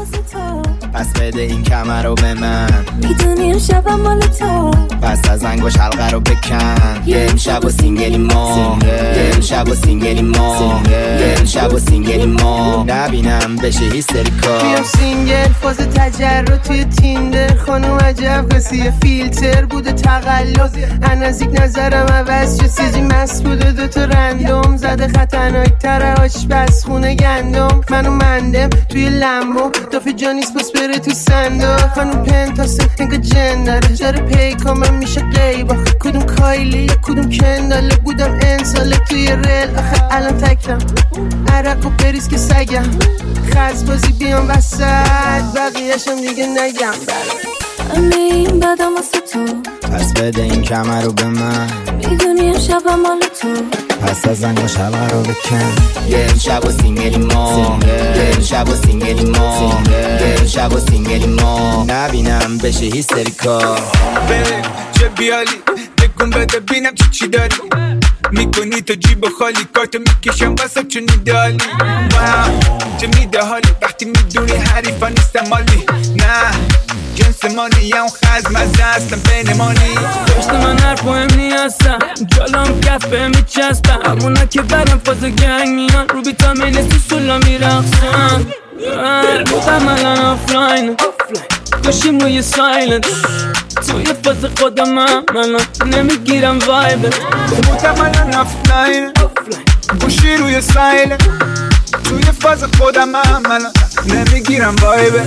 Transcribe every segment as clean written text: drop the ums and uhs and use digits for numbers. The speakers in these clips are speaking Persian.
واسه تو، پس بده این کمر رو به من. میدونی شبم مال تو، پس از انگوش حلقه رو بکن. یه امشب و سینگلی ما، یه امشب و سینگلی ما، یه امشب و سینگلی ما. نبینم بشه هیستریکا. بیام سینگل فاز تجرد توی تیندر. خانم عجب قصیه فیلتر بوده تقلب. نزدیک نظرم عوض شد سیزی مست بوده دوتا رندوم زده خطرناک تره آشپز خونه گندم. منو مندم توی لمبو دافه جانیس بس بره تو صندوق. خانم پنتاسه انگا جن داره جاره پیکامم میشه قیبا. کدوم کایلی کدوم کنداله بودم انساله توی ریل. آخه الان تکم عرق و بریز که سگم خزبازی بیام وسط بقیهشم دیگه نگم. همه این بدم واسه تو، پس بده این کمر رو به من. میدونی شبم مال تو، پس از انگوش حلقه رو بکن. یه امشب و سینگلی ما، یه امشب و سینگلی ما، یه امشب و سینگلی ما. نبینم بشه هیستریکا. بره چه بیالی بگم بده بینم چی داری میکنی تو جیب خالی. کارتو میکشم واسه چون ایدالی. چه میده حالی وقتی میدونی حریفا نیستم مالی. نه جنس مانی یا اون خزم از دستم بینمانی. داشت من حرف مهم نیستم جالم کف به میچستم. همونا که برم فاز گنگ میان رو بیتا میلسی سولا میرخصم. بودم الان آفلاین گوشیم روی سایلنت. توی فاز خودم الان نمیگیرم وایبت. بودم الان آفلاین گوشی روی سایلنت. توی فاز خودم الان نمیگیرم وایبت.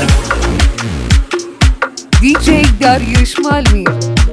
دیجی داریوش مالمی.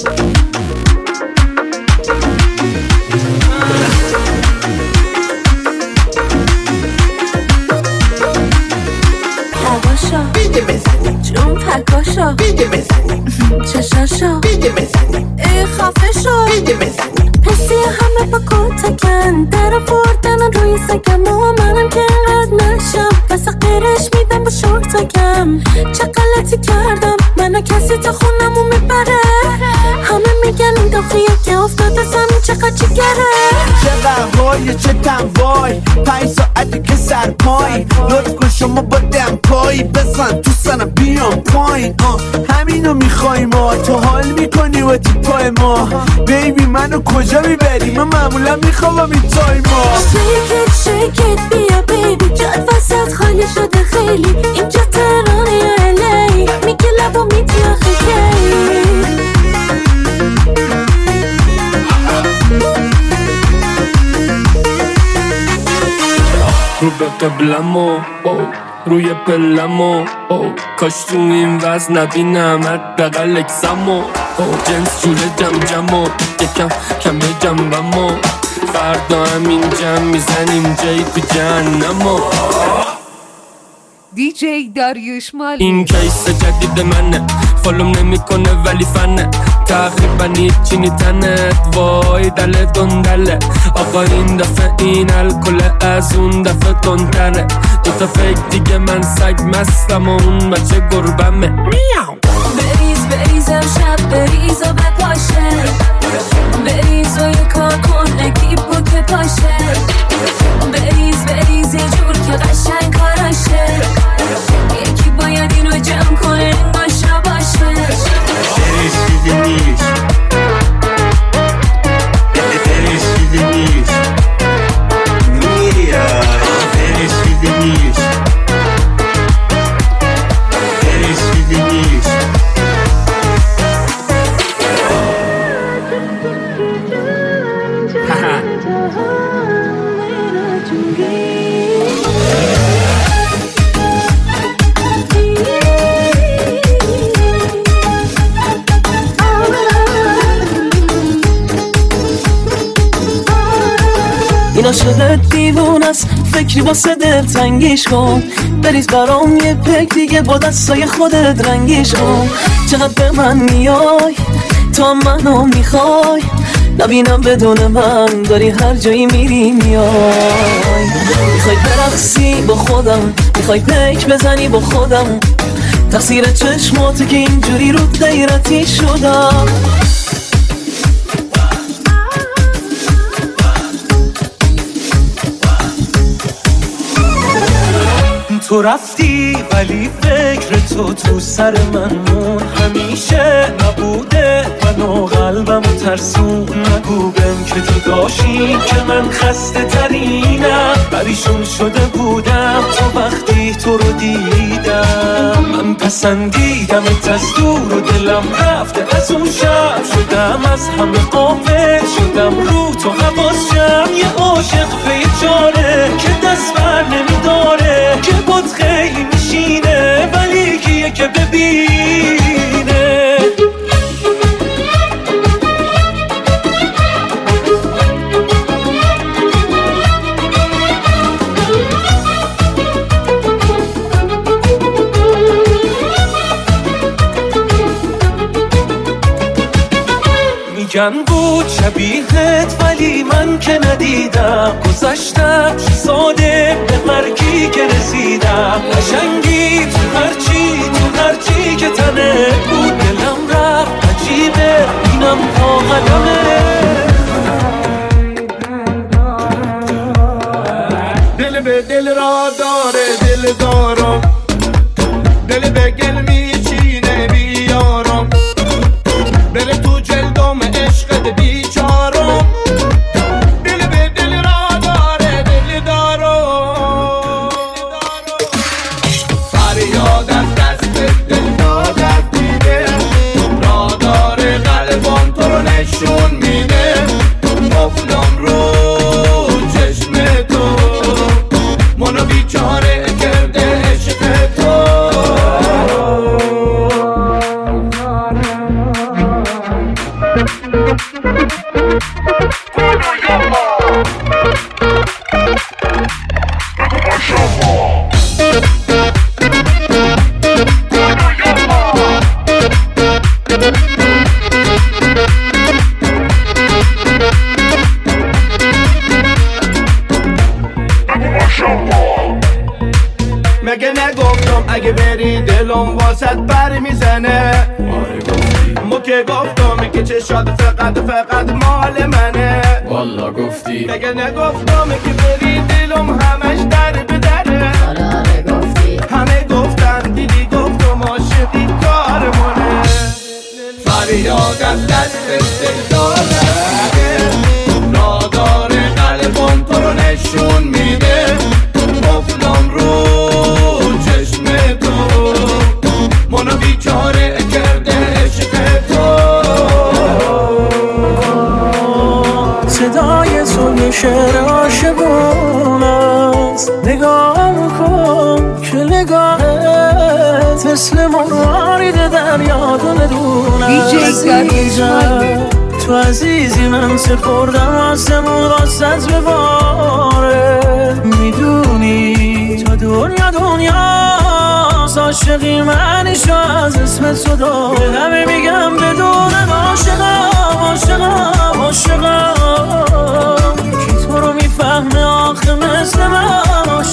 هواشا بیده بزنی جون پکاشا بیده بزنی چشاشا بیده بزنی ای خفه شو بیده بزنی. حسی همه با کتکن در آوردن روی سگم و منم که اینقدر نشم واسه غیرش میدم با شورتکم. چه غلطی کردم منو کسی تا خونمو میبره. همه میگن این داخیه که افتاده زمین چقدر چگره. چه قهوای چه تنوای 5 ساعتی که سرپای. لطف کن شما با دمپایی بزن تو سنم بیام پایین. همینو میخوای ما تو حال میکنی و تیپای ما. بیبی منو کجا میبری من معمولا میخوام این تای ما. شیکت بیا بیبی جاد وسط خالی شده خیلی. اینجا تهرانه یا الی میگه لبا میدی آخه کی. رو به قبلمو روی پلمو کاش تو این وز نبینم حداقل اکسمو. جنس جوره جم جمو یکم کمه جنبمو. فردا همین جم میزنیم جایی تو جهنمو. دیجی داریوش مالمی. این کیس جدید منه فالوم نمیکنه ولی فنه. تقریبا هیچی نیتنت وای دل دندله. آقا این دفعه این الکل از اون دفعه تندره. دوتا فکر دیگه من سگ مستم و اون بچه گربمه. بریز امشب بریز و بپاشه. بریز و یه کار کن اکیپو که پاشه. بریز یه جور که قشنگ کاراشه. یکی باید اینو جمع کنه انگاشا باشه. رسیده نیست رسیده نیست میاد رسیده نیست رسیده نیست. این عاشقت دیوون است فکری واسه دلتنگیش کن. بریز برام یه پک دیگه با دستای خودت رنگیش کن. چقدر به من میای تا منو میخوای. نبینم بدون من داری هر جایی میری میای. میخوای برقصی با خودم میخوای پیک بزنی با خودم. تقصیر چشماته که اینجوری رو غیرتی شدم. تو رفتی ولی فکر تو سر من مون، همیشه نبوده منو قلبم ترسون. نگو بهم که تو داشتی که من خسته ترینم، پریشون شده بودم تو وقتی تو رو دیدم. من پسندیدم از دور و دلم رفته از اون شب، شدم از همه غافل، شدم رو تو حواسم. یه عاشق به یه جاره که دست بر نمیداره، که بود خیلی میشینه ولی کیه که ببینه. میگن بود شبیهت ولی من که ندیدم، گذشتم ساده به مرگی که رسیدم. قشنگی تو هرچی که تنه بود، دلم رفت عجیبه اینم پا قدمه. دل به دل را داره دل دارم، دل به گل میچینه بیارم، بره تو جلدم عشقت بیچارم. دل به دل را داره دل دارم، فریاد از دست دل دادت دیده، را داره قلبم تو رو نشون میده. مفلم رو چشم تو منو بیچاره کرده عشق تو. مگه نگفتم اگه بری دلم واسط بر میزنه؟ ما که گفتم که چشات فقط مال منه. والا گفتی. مگه نگفتم که بری دلم همش در به دره؟ آره گفتی. همه گفتن دیدی گفتم عاشقی کارمونه. فریاد از دست دل داره، را داره قلبم تو رو نشون میده. مفلم رو چشم تو منو بیچاره کرده عشق تو. صدای تو یه شعر عاشقون است، نگاه کن که نگاهت مثل مرارید دریا دونه عزیزم. تو عزیزی من سپردم آسمون راست به باره. میدونی تا دنیاست عاشقی منیشو از اسم تو داره. همه میگم بدون عاشقم کی تو رو میفهمه آخه مثل من.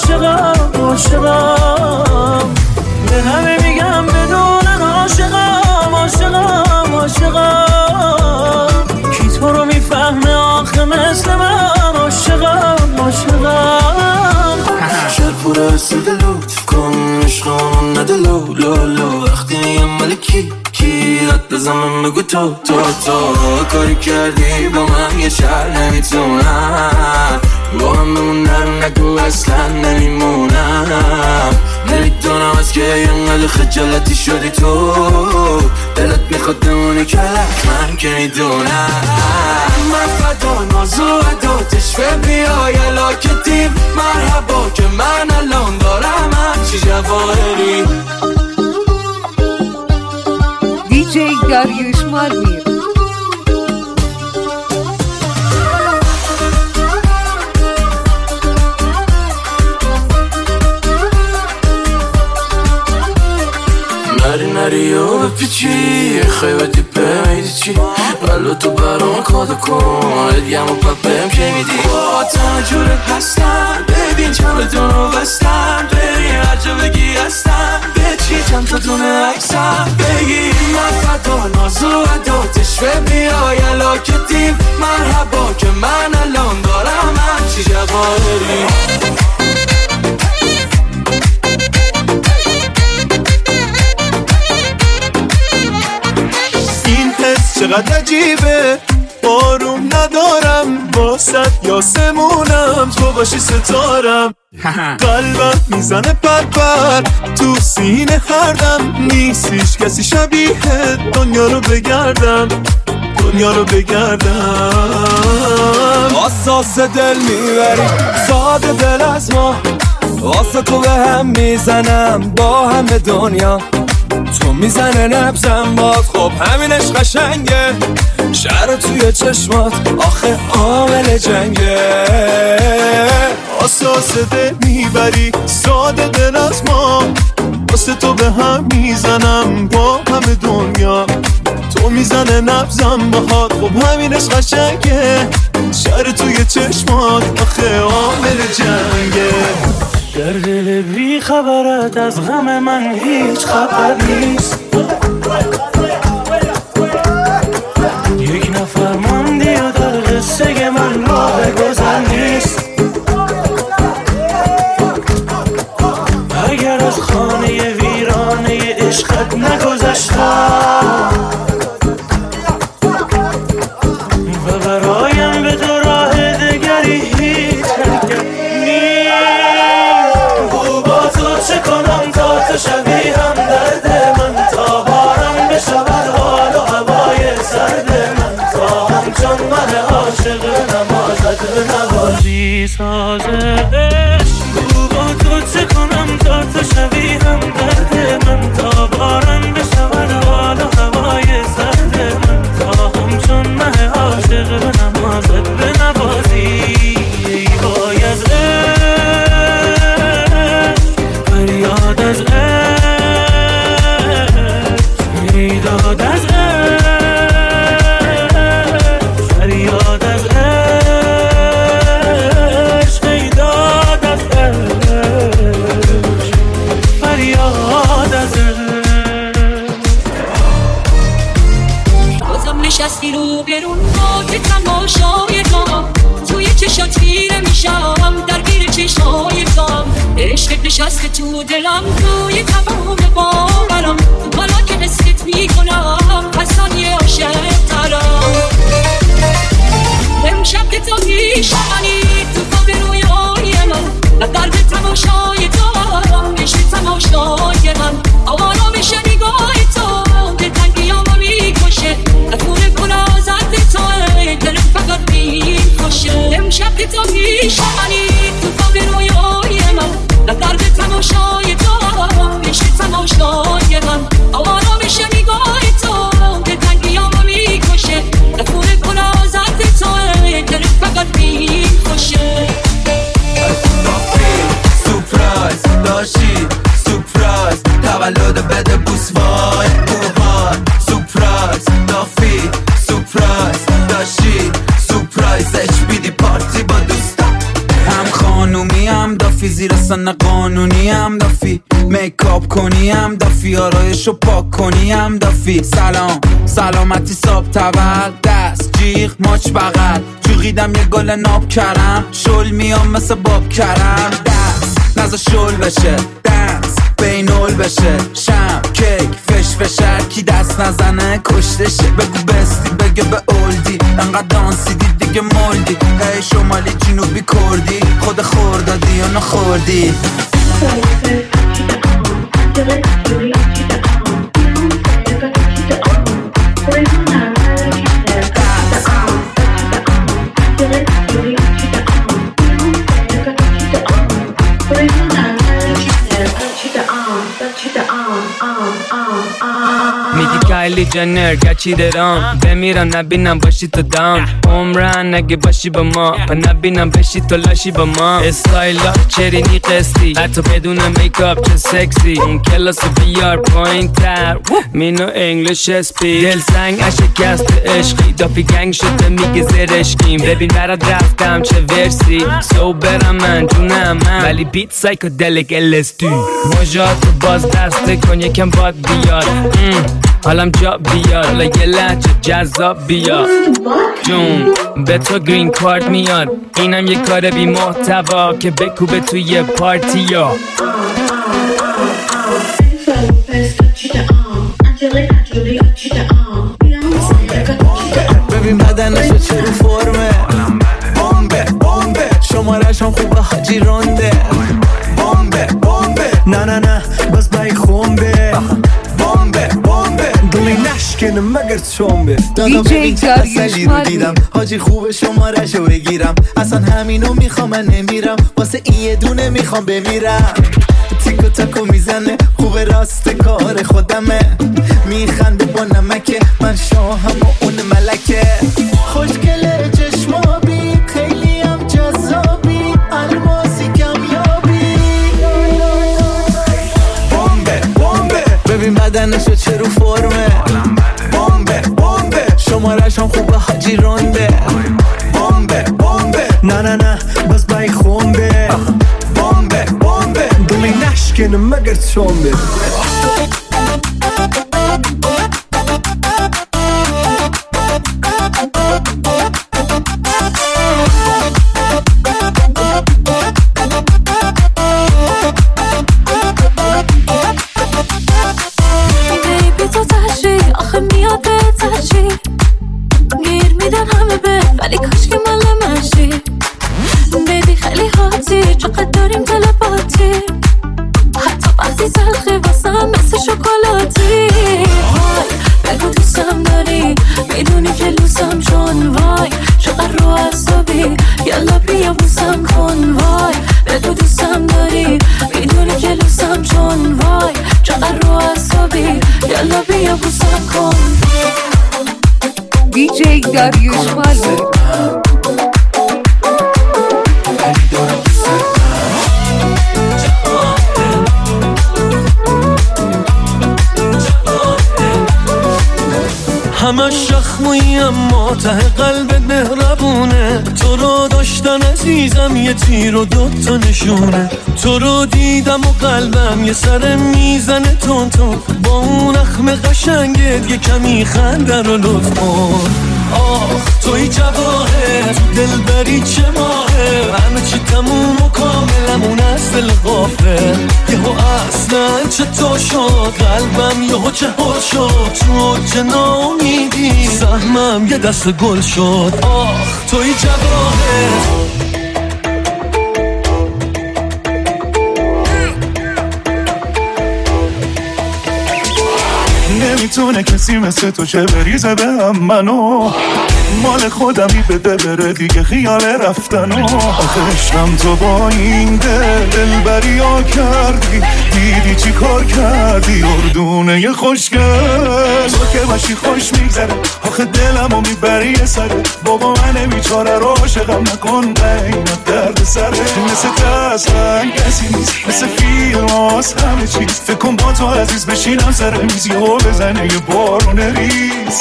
عاشقم به همه میگم بدون عاشقم کی تو رو میفهمه آخه مثل من. عاشقم شرپور است لطف کن عشقم نده لولو. وقتی میگم ملکی رد بزنم بگو تو کاری کردی با من یه شهر نمیتونم با هم بمونم. نگو اصلا نمیمونم، نمیدونم از که اینقدر خجالتی شدی تو. دلت میخواد بمونی که من که میدونم. من فدا ناز و عداتش بیای علاکتیم مرحبا که من الان دارم همچی جواهری. دیجی داریوش مالمیر. نری و بپیچی خیبتی بمیدی چی ولو تو برام کاد کن ادیم و پپم که میدی. با تنجورت هستم ببین چمدون رو بستم، ببین هر جا بگی هستم به چی چند تا دونه عکسم بگی. من فدا ناز و عداتش بیای علاکتیم مرحبا که من الان دارم همچی جواهری. چقدر عجیبه بارون ندارم واسط یاسمونم تو باشی ستارم قلبم میزنه پر تو سینه هردم نیست هیچ کسی شبیه دنیا رو بگردم اساس دل میبری ساده دل از ما واسه تو به هم میزنم با همه دنیا تو میزنه نبزم باد خب همینش قشنگه شهر توی چشمات آخه عامل جنگه اساس دل میبری ساده دل از ما واسه تو به هم میزنم با همه دنیا تو میزنه نبزم باهات خب همینش قشنگه شهر توی چشمات آخه عامل جنگه در دل بی خبرت از غم من هیچ خبر نیست یک نفر ماندی و در قصه من راه گذر نیست اگر از خانه ویرانه عشقت نگذشتم و برایم به تو راه دگری هیچ حرکت نیست با تو چه کنم تا تو شوی هم درد من تا بارم بشود حال و هوای سرد من تا همچون من عاشق نمازت به نوازی سازه با تو چه کنم تا تو شوی هم درد من تا بارم بشود حال و هوای سرد من تا همچون من عاشق به نمازت به نوازی وای از فریاد از میداد از فریاد از میداد از فریاد از بازم نشستی رو برون که تماشای تو توی چشات خیره میشم درگیر چشای تو عشقت نشسته تو دلم توی تمام باورم حالا که حست میکنم از ثانیه عاشق ترم امشب که تو میشمنی تو خواب رویای من و درد تماشای تو عشق تماشای من آوارا میشه نگاه تو دلتنگیامو میکشه افور گلازت تو دلم فقط میکشه امشب که تو میشمنی تو خواب رویای من و درد تماشای تو عشق تماشای من آوارا میشه نگاه تو دلتنگیامو میکشه افور گلازت تو دلم فقط میکشه سورپرایز داشتی سورپرایز تولد بده بوس وای بوهان سورپرایز دافی سورپرایز داشتی سورپرایزش بیدی پارتی با دوستم هم خانومی هم دافی زیر سن قانونی هم دافی میکاپ کنی هم دافی آرایشو پاک کنی هم دافی سلام سلامتی ساب تول دست جیغ ماچ بغل جوغیدم یه گل ناب کرم شل میام مثل باب کرم دست نزا شل بشه دنس بینول بشه شم کیک فش فشر کی دست نزنه کشتشه بگو بستی بگه به اولدی انقدر دانسیدی دیگه مولدی هی شمالی جنوبی کردی خود خوردادی یا نخوردی میگی کایلی جنر گچی درام بمیرم نبینم باشی تو دام عمرن نگه باشی با ما و نبینم بشی تو لاشی با ما استایلا چرینی قسطی حتی بدون میکاپ چه سکسی اون کلاس بیار پایین تر مینو انگلیش اسپی دل سنگ اشکست عشقی دافی گنگ شده میگه زرشکیم ببین برات رفتم چه ورسی سو برم من جونم من ولی بیت سایکودلیک LSD موجاتو باز دسته کن یکم باد بیار حالم جا بیار حالا یه لحجه جذاب بیار جون به تو گرین کارت میاد اینم یه کار بی محتوا که بکوبه توی پارتی یا Angelica, Julia, بدنشو چه رو فرمه بمبه بمبه شمارش هم خوبه حاجی رونده بمبه بمبه نه نه نه باز بای خونبه بمبه بمبه دلی نشکنه مگر چومبه دیجی داریوش رو دیدم حاجی خوبه شمارشو بگیرم اصلا همینو میخوام من نمیرم واسه این یه دونه میخوام بمیرم تیکو تاکو میزنه خوبه راست کار خودمه میخنده با نمکه من شاهم و اون ملکه خوشگله چشمابی خیلی هم جذابی الماسی کمیابی بمبه بمبه ببین بدنشو چه رو فرمه بمبه بمبه شمارش هم خوبه حاجی رونده بمبه بمبه نه نه نه باز بای خونبه بمبه بمبه دلی نشکنه مگر چومبه ولی کاش که مال منشی بیبی خیلی هاتی چقدر داریم تلپاتی حتی وقتی تلخی واسم مثل شکلاتی وای بگو دوستم داری میدونی که لوسم چون وای چقدر رو عصبی یلا بیا بوسم کن وای بگو دوستم داری میدونی که لوسم چون وای چقدر رو عصبی یلا بیا بوسم کن دیجی داریوش مالمی همه شخموی اما ته قلبت مهربونه تو رو داشتن عزیزم یه تیر و دوتا نشونه تو رو دیدم و قلبم یه سر میزنه تون تون با اون اخم قشنگت یه کمی خنده رو لطف کن آخ توی جواهر دلبری چه ماهه همه چی تموم و کاملمون از دل غافل یهو اصلا چطور شد قلبم یهو چه حل شد تو چه ناامیدی سهمم یه دست گل شد آخ توی جواهر نمیتونه کسی مثل تو چه بریزه به هم منو مال خودمی بده بره دیگه خیال رفتنو آخه عشقم تو با این دلبری ها کردی دیدی چی کار کردی اردونه ی خوشگل تو که باشی خوش میگذره آخه دلمو میبری یه سره بابا من بیچاره رو عاشقم نکن اینت درد سره مثل تسلن کسی نیست مثل فیلم هاست همه چیز فکر کن با تو عزیز بشینم سر میزی و بزنه یه بارون ریز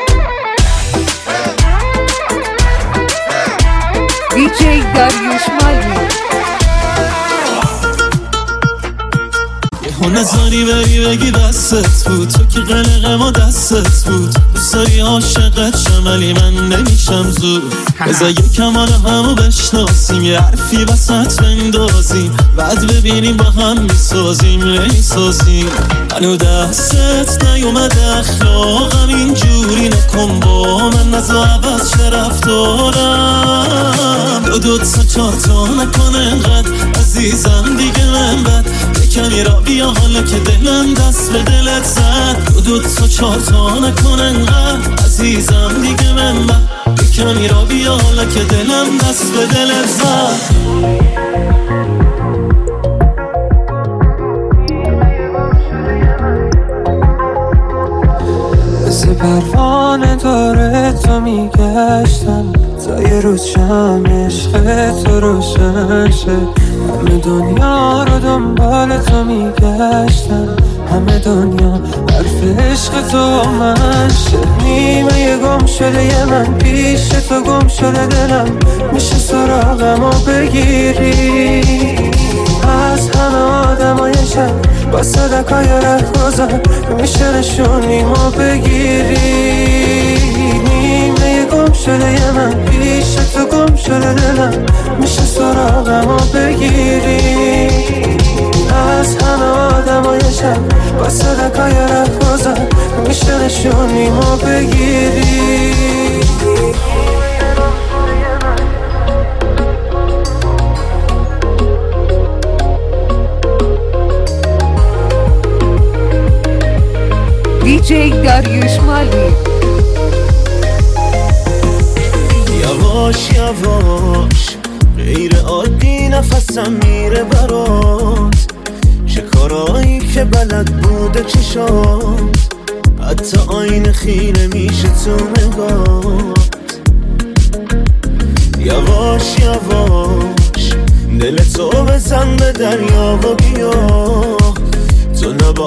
دیجی داریوش مالمی یهو نظاری بری بگی دستت بود تو که قلقه ما دستت بود دوست داری عاشقت شم ولی من نمیشم زود بذار یکم حالا همو بشناسیم یه حرفی وسط بندازیم بعد ببینیم با هم میسازیم نمیسازیم منو دستت نیومده اخلاقم اینجوری نکن با من نزا عوض چه رفتارم دو تا چار تا نکن انقدر عزیزم دیگه من بد کمی را بیا حالا که دلم دست به دلت زد دو تا چار تا نکن انقدر عزیزم دیگه من بد کمی را بیا حالا که دلم دست به دلت زد مثل پروانه داره تو میگشتم تا یه روز شم عشق تو روشن شه همه دنیا رو دنبال تو میگشتم همه دنیا حرف عشق تو من شه نیمه یه گم شده یه من پیش تو گم شده دلم میشه سراغم و بگیری از همه آدمای شب با صدقای رهگذر میشه نشونیمو بگیری نیمه یه گم شده یه من پیش تو گم شده دلم میشه سراغم و بگیری از همه آدمای شب با صدقای رهگذر میشه نشونیمو بگیری DJ داریوش مالی. یواش یواش غیر عادی نفسم میره برات، چه کارایی که بلد بوده چشات، حتی آینه خیره میشه تو نگات. یواش یواش دل تو بزن به دریا و بیا، تو